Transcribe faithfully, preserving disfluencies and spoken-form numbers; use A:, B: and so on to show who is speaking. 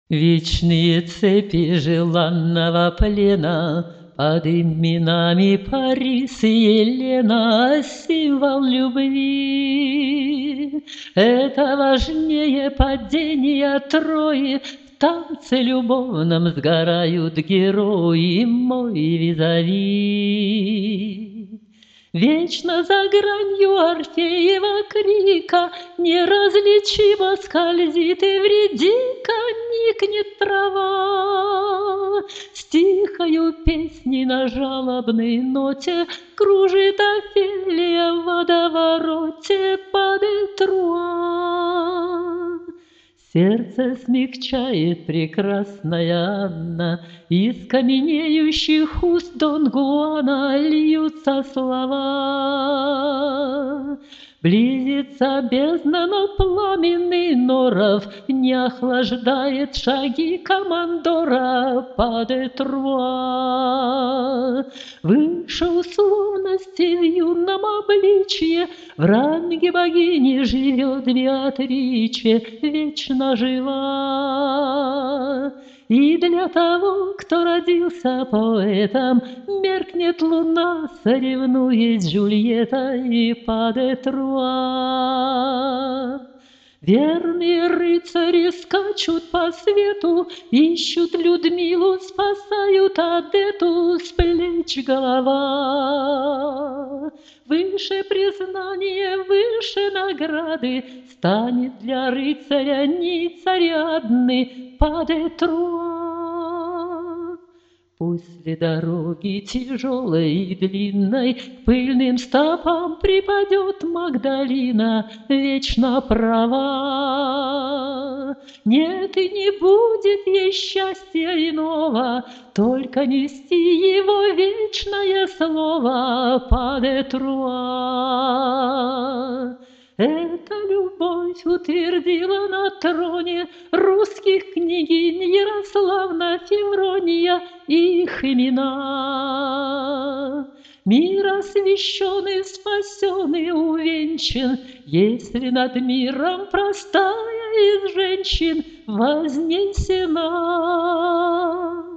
A: Вечные цепи желанного плена под именами Парис и Елена — символ любви. Это важнее падения Трои, в танце любовном сгорают герои, мой визави. Вечно за гранью Орфеева крика неразличимо скользит и вредика никнет трава. С тихою песней на жалобной ноте кружит Офелия в водовороте под Этруа. Сердце смягчает прекрасная Анна, из каменеющих уст Дон Жуана льются слова. Близится бездна, но пламенный норов не охлаждает шаги командора под Этруа. Выше условности в юном обличье в ранге богини живет Беатриче, вечно жива. И для того, кто родился поэтом, меркнет луна, соревнуясь с Джульеттой под Этруа. Верные рыцари скачут по свету, ищут Людмилу, спасают Одетту, с плеч голова. Выше признания, выше награды станет для рыцаря ниц Ариадны под Этруа. После дороги тяжелой и длинной к пыльным стопам припадет Магдалина, вечно права. Нет и не будет ей счастья иного, только нести его вечное слово под Этруа. Эта любовь утвердила на троне русских княгинь Ярославна, Феврония и их имена. Мир освященный, спасенный, увенчан, если над миром простая из женщин вознесена.